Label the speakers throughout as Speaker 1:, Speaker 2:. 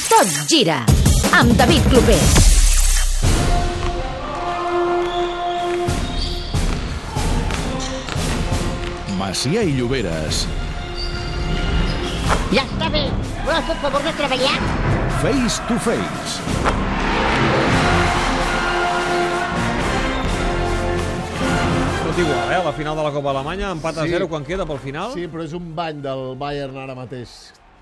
Speaker 1: Tot gira, amb David Clopés.
Speaker 2: Macià i Lloberes.
Speaker 3: Ja està bé. Voleu fer el favor de treballar?
Speaker 2: Face to face.
Speaker 4: Tot igual, la final de la Copa Alemanya, empat a 0 quan queda pel final.
Speaker 5: Sí, però és un bany del Bayern ara mateix.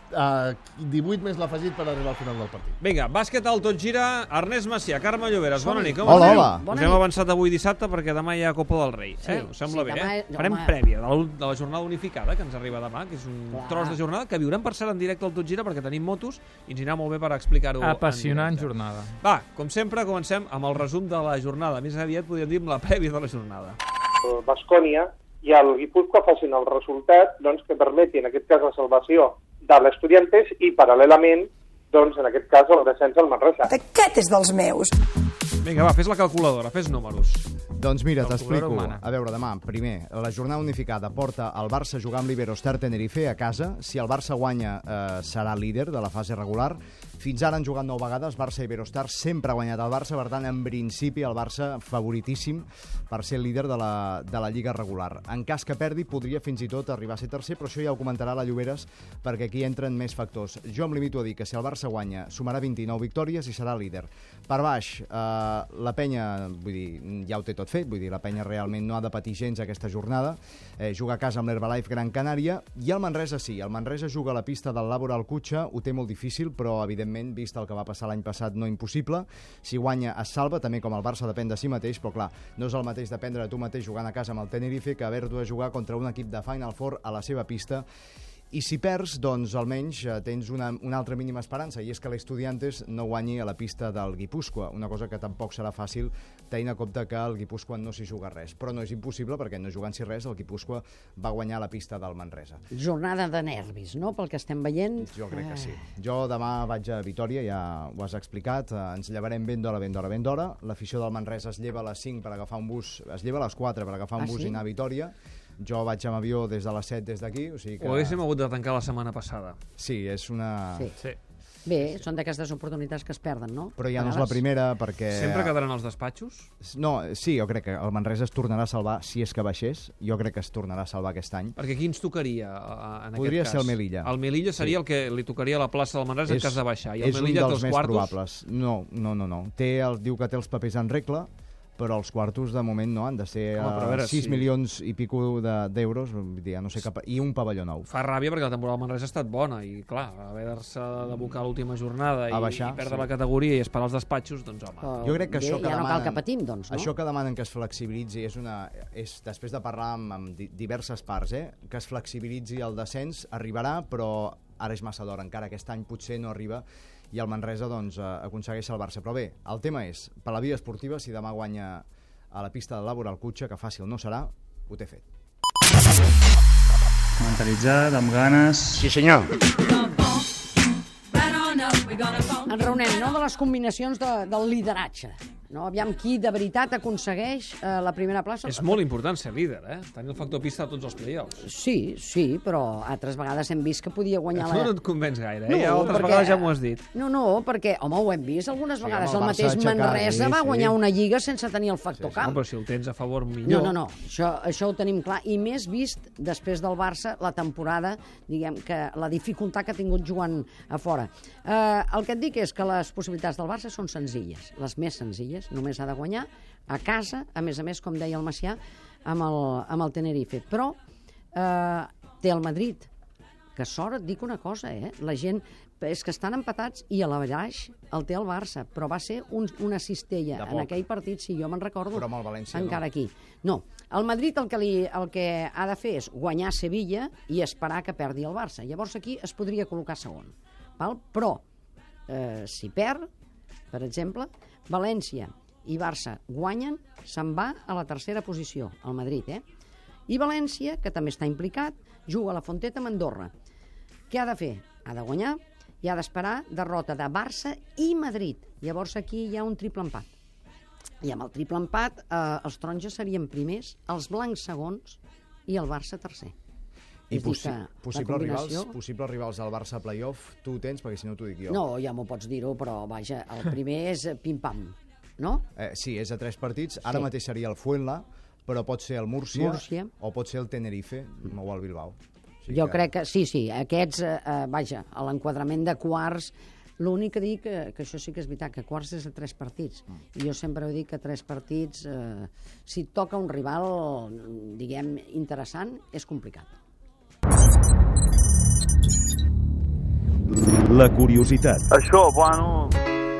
Speaker 5: 18 més l'afegit per arribar al final del partit.
Speaker 4: Vinga, bàsquet al Tot Gira. Ernest Macià, Carme Lloberes, bona nit. Com
Speaker 6: Hola,
Speaker 4: esteu?
Speaker 6: hola.
Speaker 4: Us hem avançat avui dissabte perquè demà hi ha Copa del Rei. Us sembla bé, Farem prèvia de la jornada unificada que ens arriba demà, que és un tros de jornada que viurem per cert en directe al Tot Gira perquè tenim motos i ens anirà molt bé per explicar-ho.
Speaker 6: Apassionant jornada.
Speaker 4: Va, com sempre, comencem amb el resum de la jornada. Més aviat podríem dir amb la prèvia de la jornada.
Speaker 7: Baskonia i el Guipúscoa facin el resultat que permeti, en aquest cas, la salvació de l'Estudiantes i, paral·lelament, en aquest cas, el descens al Manresa.
Speaker 8: Aquest és dels meus.
Speaker 4: Vinga, va, fes la calculadora, fes números.
Speaker 6: Doncs mira, t'explico.
Speaker 4: humana.
Speaker 6: A veure, demà, primer, la jornada unificada porta el Barça a jugar amb l'Iberostar Tenerife a casa. Si el Barça guanya, serà líder de la fase regular. Fins ara han jugat 9 vegades, Barça i Iberostar, sempre ha guanyat el Barça, per tant, en principi, el Barça favoritíssim per ser líder de la Lliga regular. En cas que perdi, podria fins i tot arribar a ser tercer, però això ja ho comentarà la Lloberes, perquè aquí entren més factors. Jo em limito a dir que si el Barça guanya, sumarà 29 victòries i serà líder. Per baix, la penya, vull dir, ja ho té tot fet, vull dir, la penya realment no ha de patir gens aquesta jornada, juga a casa amb l'Herbalife Gran Canària, i el Manresa sí, el Manresa juga a la pista del Laboral Cutxa, ho té molt difícil, però evidentment, vist el que va passar l'any passat, no impossible. Si guanya, es salva, també com el Barça depèn de si mateix, però clar, no és el mateix dependre de tu mateix jugant a casa amb el Tenerife que haver-ho de jugar contra un equip de Final Four a la seva pista. I si perds, doncs almenys tens una altra mínima esperança, i és que l'Estudiantes no guanyi a la pista del Guipúscoa, una cosa que tampoc serà fàcil tenint en compte que el Guipúscoa no s'hi juga res. Però no és impossible, perquè no jugant-s'hi res, el Guipúscoa va guanyar la pista del Manresa.
Speaker 9: Jornada de nervis, no?, pel que estem veient.
Speaker 6: Jo crec que sí. Jo demà vaig a Vitòria, ja ho has explicat, ens llevarem ben d'hora. L'afició del Manresa es lleva a les 5 per agafar un bus, es lleva a les 4 per agafar un bus i anar a Vitòria. Jo vaig amb avió des de les 7 des d'aquí, o sigui que...
Speaker 4: Ho haguéssim hagut de tancar la setmana passada.
Speaker 6: Sí, és una...
Speaker 9: Sí. Bé, són d'aquestes oportunitats que es perden, no?
Speaker 6: Però ja no és la primera, perquè...
Speaker 4: Sempre quedaran als despatxos?
Speaker 6: No, sí, jo crec que el Manresa es tornarà a salvar, si és que baixés, jo crec que es tornarà a salvar aquest any.
Speaker 4: Perquè qui ens tocaria, en aquest cas?
Speaker 6: Podria ser el Melilla.
Speaker 4: El Melilla seria el que li tocaria a la plaça del Manresa en cas de baixar. I el Melilla té els quartos?
Speaker 6: No. Diu que té els papers en regla, però els quartos de moment no han de ser 6 milions i pico d'euros, ja no sé cap... i un pavelló nou.
Speaker 4: Fa ràbia perquè la temporada del Manresa ha estat bona i, clar, haver-se d'abocar l'última jornada i perdre la categoria i esperar els despatxos, doncs, home.
Speaker 6: Jo crec que això que
Speaker 9: ja no cal
Speaker 6: demanen...
Speaker 9: que patim, doncs, no?
Speaker 6: Això que demanen que es flexibilitzi és després de parlar amb diverses parts, que es flexibilitzi el descens, arribarà, però ara és massa d'hora, encara aquest any potser no arriba, i el Manresa aconsegueix salvar-se. Però bé, el tema és, per la via esportiva, si demà guanya a la pista del Laboral Cutxa, que fàcil no serà, ho té fet.
Speaker 10: Mentalitzat, amb ganes...
Speaker 5: Sí, senyor.
Speaker 9: Enraonem, no?, de les combinacions del lideratge. No? Aviam qui de veritat aconsegueix la primera plaça.
Speaker 4: És molt important ser líder, tenir el factor pista a tots els play-offs.
Speaker 9: Sí, però altres vegades hem vist que podia guanyar...
Speaker 4: No et convenç gaire, ja altres vegades ja m'ho has dit.
Speaker 9: No, perquè, home, ho hem vist algunes vegades. El mateix Manresa va guanyar una lliga sense tenir el factor camp.
Speaker 4: Però si el tens a favor, millor.
Speaker 9: No, això ho tenim clar. I més vist després del Barça, la temporada, diguem que la dificultat que ha tingut jugant a fora. El que et dic és que les possibilitats del Barça són senzilles, les més senzilles. Només ha de guanyar a casa, a més, com deia el Macià, amb el Tenerife. Però té el Madrid, que sort, et dic una cosa, la gent és que estan empatats i a la baix el té el Barça, però va ser una cistella en aquell partit, si jo me'n recordo,
Speaker 6: però amb el València,
Speaker 9: encara aquí. No, el Madrid el que ha de fer és guanyar Sevilla i esperar que perdi el Barça. Llavors aquí es podria col·locar segon. Però si perd, per exemple, València i Barça guanyen, se'n va a la tercera posició, el Madrid, I València, que també està implicat, juga a la Fonteta amb Andorra. Què ha de fer? Ha de guanyar i ha d'esperar derrota de Barça i Madrid. Llavors aquí hi ha un triple empat. I amb el triple empat els taronges serien primers, els blancs segons i el Barça tercer.
Speaker 6: I possibles rivals del Barça a playoff, tu ho tens, perquè si no t'ho dic jo.
Speaker 9: No, ja m'ho pots dir-ho, però vaja, el primer és pim-pam, no?
Speaker 6: Sí, és a 3 partits. Ara mateix seria el Fuenla, però pot ser el Múrcia o pot ser el Tenerife o el Bilbao.
Speaker 9: Jo crec que sí, aquests, vaja, a l'enquadrament de quarts, l'únic que dic, que això sí que és veritat, que quarts és a 3 partits. I jo sempre ho dic que 3 partits, si et toca un rival, diguem, interessant, és complicat.
Speaker 2: La curiositat.
Speaker 10: Això, bueno...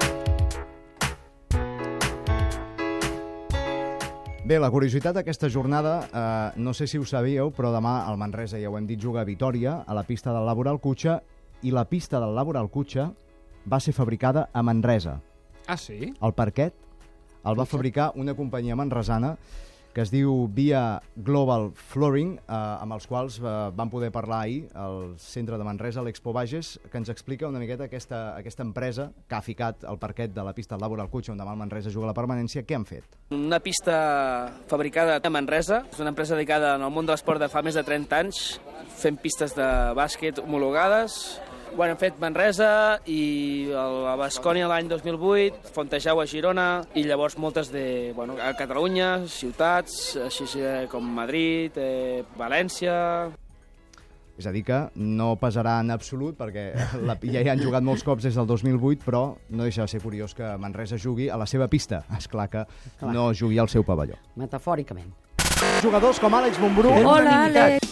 Speaker 6: Bé, la curiositat d'aquesta jornada, no sé si ho sabíeu, però demà el Manresa, ja ho hem dit, juga a Vitòria, a la pista del Laboral Cutxa, i la pista del Laboral Cutxa va ser fabricada a Manresa.
Speaker 4: Ah, sí?
Speaker 6: El parquet el va fabricar una companyia manresana que es diu Via Global Flooring, amb els quals vam poder parlar ahir al centre de Manresa, l'Expo Bages, que ens explica una miqueta aquesta empresa que ha ficat el parquet de la pista del Laboral Cutxa, on demà el Manresa juga a la permanència. Què han fet?
Speaker 8: Una pista fabricada a Manresa, és una empresa dedicada al món de l'esport de fa més de 30 anys, fent pistes de bàsquet homologades. Bueno, hem fet Manresa i la Bascònia l'any 2008, Fontejau a Girona i llavors moltes a Catalunya, ciutats, així com Madrid, València...
Speaker 6: És a dir que no pesarà en absolut, perquè ja hi han jugat molts cops des del 2008, però no deixa de ser curiós que Manresa jugui a la seva pista. Esclar que no jugui al seu pavelló.
Speaker 9: Metafòricament.
Speaker 6: Jugadors com Àlex Montbrú.
Speaker 9: Hola, Àlex!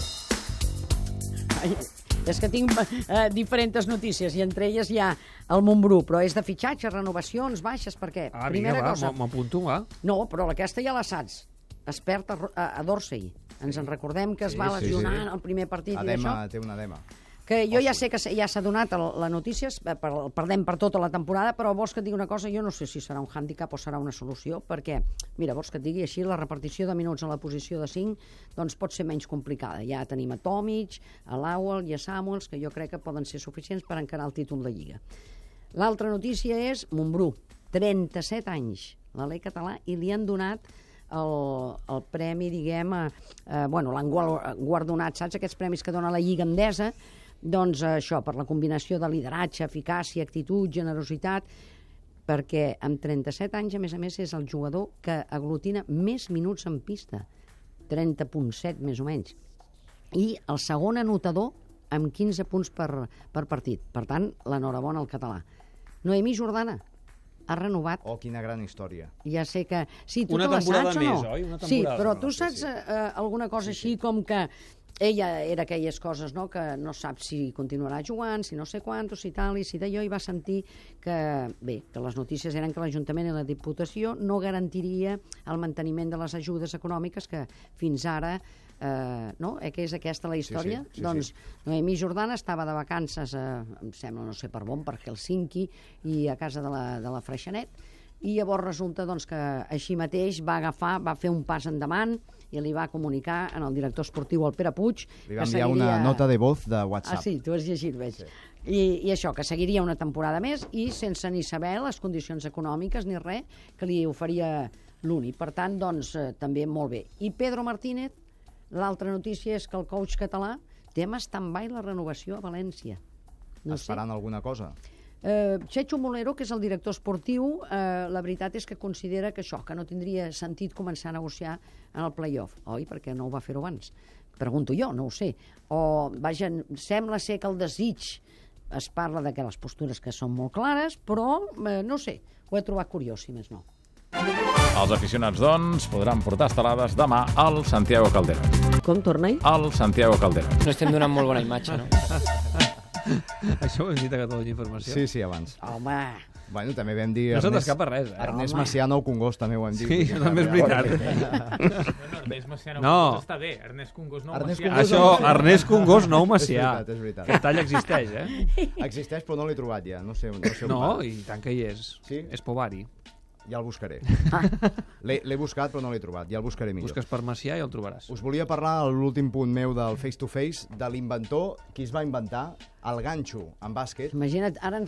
Speaker 9: És que tinc diferents notícies i entre elles hi ha el Montbrú, però és de fitxatge, renovacions, baixes, per què?
Speaker 4: Primera cosa. M'apunto, va.
Speaker 9: No, però aquesta ja la saps. Es perd a Dorsey. Ens en recordem que es va lesionar en el primer partit i d'això.
Speaker 6: Té una edema.
Speaker 9: Que jo ja sé que ja s'ha donat la notícia, perdem per tota la temporada, però vols que et digui una cosa? Jo no sé si serà un hàndicap o serà una solució, perquè, mira, vols que et digui així, la repartició de minuts a la posició de 5 doncs pot ser menys complicada. Ja tenim a Tomic, a Lowell i a Samuels, que jo crec que poden ser suficients per encarar el títol de Lliga. L'altra notícia és Montbrú, 37 anys, l'Alè català, i li han donat el premi, diguem, l'han guardonat, saps, aquests premis que dona la Lliga Endesa, doncs això, per la combinació de lideratge, eficàcia, actitud, generositat, perquè amb 37 anys, a més, és el jugador que aglutina més minuts en pista, 30,7 més o menys, i el segon anotador amb 15 punts per partit. Per tant, l'enhorabona al català. Noemí Jordana ha renovat.
Speaker 6: Oh, quina gran història.
Speaker 9: Ja sé que... Sí, tu
Speaker 4: una temporada
Speaker 9: saps,
Speaker 4: més, oi?
Speaker 9: Sí, però tu saps alguna cosa així com que ella era aquelles coses, no?, que no sap si continuarà jugant, si no sé quantos, si tal, i si d'allò, i va sentir que, bé, que les notícies eren que l'Ajuntament i la Diputació no garantiria el manteniment de les ajudes econòmiques que fins ara, no?, que és aquesta la història.
Speaker 6: Sí.
Speaker 9: Doncs Noemí Jordana estava de vacances, em sembla, no sé per on, per Helsinki, i a casa de la Freixenet, i llavors resulta doncs, que així mateix va fer un pas endavant i li va comunicar al director esportiu, el Pere Puig,
Speaker 6: li va enviar una nota de voz de WhatsApp.
Speaker 9: Ah, sí, tu has llegit, veig. Sí. I això, que seguiria una temporada més i sense ni saber les condicions econòmiques ni res que li oferia l'Uni. Per tant, doncs, també molt bé. I Pedro Martínez, l'altra notícia és que el coach català té en stand-by la renovació a València.
Speaker 6: Esperant alguna cosa?
Speaker 9: Checho Molero, que és el director esportiu, la veritat és que considera que això, que no tindria sentit començar a negociar en el play-off, oi? Perquè no ho va fer-ho abans. Pregunto jo, no ho sé. O, vaja, sembla ser que el desig es parla de que les postures que són molt clares, però, no sé, ho he trobat curiós, si més no.
Speaker 11: Els aficionats, doncs, podran portar estelades demà al Santiago Calderón.
Speaker 9: Com torna-hi?
Speaker 11: Al Santiago Calderón.
Speaker 8: No estem donant molt bona imatge, no?
Speaker 4: Això ho hem dit a Catalunya Informació?
Speaker 6: Sí, abans.
Speaker 9: Home!
Speaker 6: Bueno, també vam dir...
Speaker 4: No se t'escapa res,
Speaker 6: Ernest Macià Nou Congost, també ho hem dit.
Speaker 4: Sí, també és veritat.
Speaker 12: Ernest Macià Nou Congost està bé. Ernest Congost Nou Macià.
Speaker 4: Això, Ernest Congost Nou Macià.
Speaker 6: És veritat.
Speaker 4: Aquest tall existeix,
Speaker 6: Existeix, però no l'he trobat ja. No sé on
Speaker 4: no, i tant que hi és.
Speaker 6: Sí?
Speaker 4: És Povari.
Speaker 6: Ja el buscaré. L'he buscat, però no l'he trobat. Ja el buscaré millor.
Speaker 4: Busques per Macià i el trobaràs.
Speaker 6: Us volia parlar, a l'últim punt meu del Face to Face, de l'inventor, qui es va inventar el ganxo en bàsquet.
Speaker 9: Imagina't, ara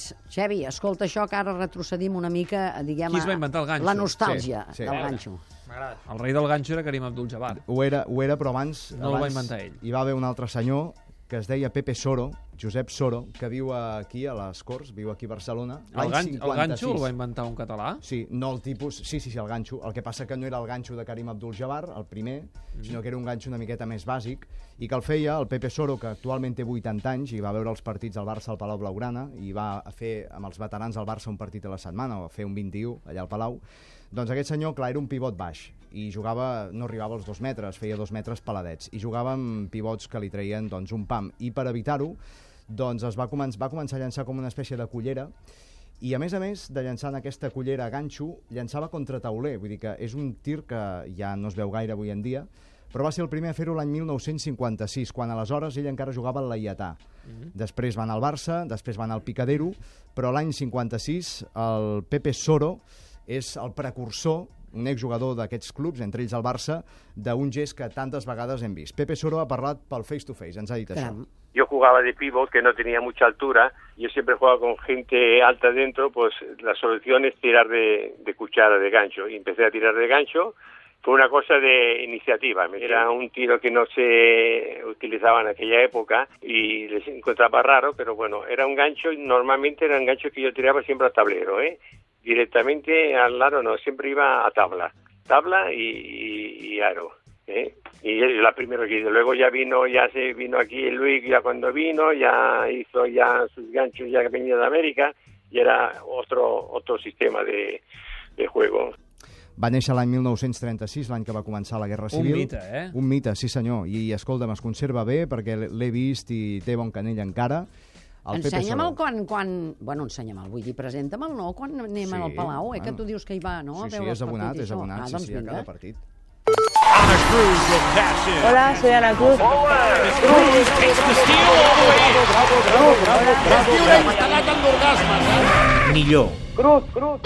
Speaker 9: Xevi, escolta això, que ara retrocedim una mica, diguem,
Speaker 4: qui es va inventar el ganxo?
Speaker 9: La nostàlgia del ganxo.
Speaker 4: El rei del ganxo era Karim Abdul-Jabbar.
Speaker 6: Ho era, però abans...
Speaker 4: No el va inventar ell.
Speaker 6: Hi va haver un altre senyor que es deia Pepe Soro, Josep Soro, que viu aquí a les Corts, viu aquí a Barcelona.
Speaker 4: El ganxo el va inventar un català?
Speaker 6: Sí, no el tipus... Sí, el ganxo. El que passa que no era el ganxo de Karim Abdul-Jabbar, el primer, sinó que era un ganxo una miqueta més bàsic, i que el feia el Pepe Soro, que actualment té 80 anys, i va veure els partits del Barça al Palau Blaugrana, i va fer amb els veterans del Barça un partit a la setmana, o fer un 21 allà al Palau. Doncs aquest senyor, clar, era un pivot baix, i jugava, no arribava als 2 metres, feia 2 metres peladets, i jugava amb pivots que li traien doncs, un pam. I per evitar-ho, doncs va començar a llançar com una espècie de cullera, i a més de llançar en aquesta cullera a ganxo, llançava contra tauler, vull dir que és un tir que ja no es veu gaire avui en dia, però va ser el primer a fer-ho l'any 1956, quan aleshores ell encara jugava al Laietà. Després va anar al Barça, després va anar al Picadero, però l'any 56 el Pepe Soro és el precursor, un exjugador d'aquests clubs, entre ells el Barça, d'un gest que tantes vegades hem vist. Pepe Soro ha parlat pel Face to Face, ens ha dit això.
Speaker 13: Yo jugaba de pívot, que no tenía mucha altura, yo siempre jugaba con gente alta dentro, pues la solución es tirar de cuchara, de gancho. Y empecé a tirar de gancho, fue una cosa de iniciativa. Era un tiro que no se utilizaba en aquella época y les encontraba raro, pero bueno, era un gancho, y normalmente era un gancho que yo tiraba siempre a tablero, directamente al aro no, siempre iba a tabla y aro, y la primera que hice. Luego ya se vino aquí Luis, ya cuando vino, ya hizo ya sus ganchos ya que venía de América, y era otro sistema de juego.
Speaker 6: Va néixer l'any 1936, l'any que va començar la Guerra Civil.
Speaker 4: Un mite,
Speaker 6: Un mite, sí senyor, i escolta'm, es conserva bé perquè l'he vist i té bon canell encara.
Speaker 9: Ensenya'm-el quan... Bueno, ensenya'm-el, vull dir, presenta-me'l, no? Quan anem al Palau, que tu dius que hi va, no?
Speaker 6: Sí, és abonat, sí, a cada partit.
Speaker 14: Ana Cruz will cash in.
Speaker 15: Hola, soy Ana Cruz.
Speaker 14: Cruz takes the steal all the way in.
Speaker 5: Està dando orgasmes,
Speaker 14: Millor.
Speaker 15: Cruz.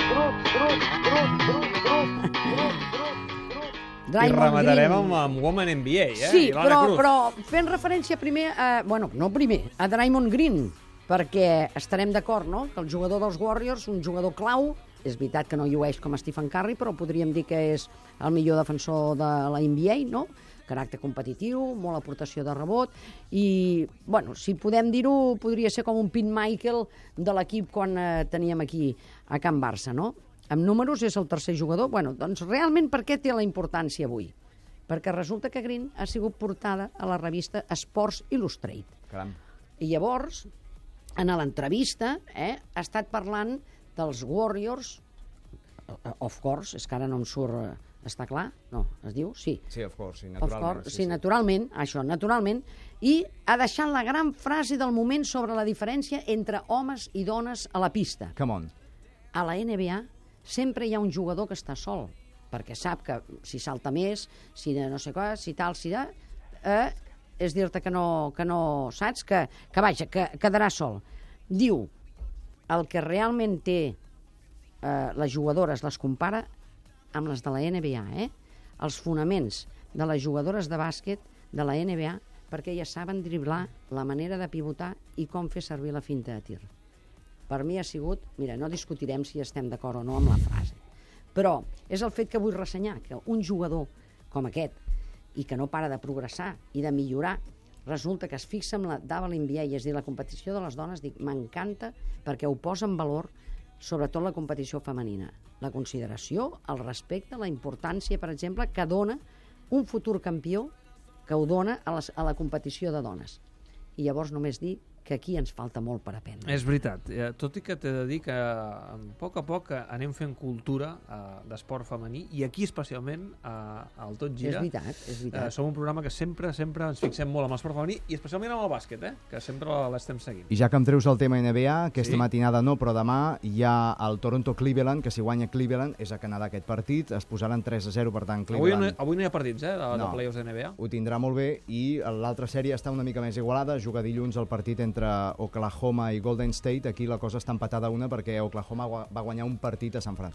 Speaker 4: I rematarem amb Woman NBA,
Speaker 9: Sí, però fent referència primer, a Draymond Green, perquè estarem d'acord, no?, que el jugador dels Warriors, un jugador clau, és veritat que no llueix com Stephen Curry, però podríem dir que és el millor defensor de la NBA, no?, caràcter competitiu, molt aportació de rebot, i, bueno, si podem dir-ho, podria ser com un Pete Michael de l'equip quan teníem aquí a Can Barça, no? Amb números és el tercer jugador. Bueno, doncs realment per què té la importància avui? Perquè resulta que Green ha sigut portada a la revista Sports Illustrated.
Speaker 6: Caram.
Speaker 9: I llavors, en l'entrevista, ha estat parlant dels Warriors, of course, és que ara no em surt, està clar? No, es diu? Sí.
Speaker 6: Sí, of course, sí, naturalment.
Speaker 9: Sí, naturalment, això, naturalment. I ha deixat la gran frase del moment sobre la diferència entre homes i dones a la pista.
Speaker 6: Come on.
Speaker 9: A la NBA sempre hi ha un jugador que està sol, perquè sap que si salta més, si no sé què, si tal, si tal, és dir-te que no saps, que quedarà sol. Diu, el que realment té les jugadores, les compara amb les de la NBA, els fonaments de les jugadores de bàsquet de la NBA, perquè elles saben driblar la manera de pivotar i com fer servir la finta de tir. Per mi ha sigut... Mira, no discutirem si estem d'acord o no amb la frase, però és el fet que vull ressenyar, que un jugador com aquest, i que no para de progressar i de millorar, resulta que es fixa en la WNBA, és a dir, la competició de les dones, dic, m'encanta perquè ho posa en valor, sobretot la competició femenina. La consideració, el respecte, la importància, per exemple, que dona un futur campió que ho dona a la competició de dones. I llavors només dir que aquí ens falta molt per aprendre.
Speaker 4: És veritat, tot i que t'he de dir que a poc anem fent cultura d'esport femení, i aquí especialment al Tot Gira.
Speaker 9: És veritat.
Speaker 4: Som un programa que sempre ens fixem molt amb l'esport femení, i especialment amb el bàsquet, que sempre l'estem seguint.
Speaker 6: I ja que em treus el tema NBA, aquesta matinada no, però demà hi ha el Toronto-Cleveland, que si guanya Cleveland és a Canadà aquest partit, es posaran 3-0, per tant Cleveland...
Speaker 4: Avui no hi ha partits, de playoffs de NBA.
Speaker 6: Ho tindrà molt bé, i l'altra sèrie està una mica més igualada, juga dilluns el partit entre Oklahoma i Golden State. Aquí la cosa està empatada a una perquè Oklahoma va guanyar un partit a San Fran.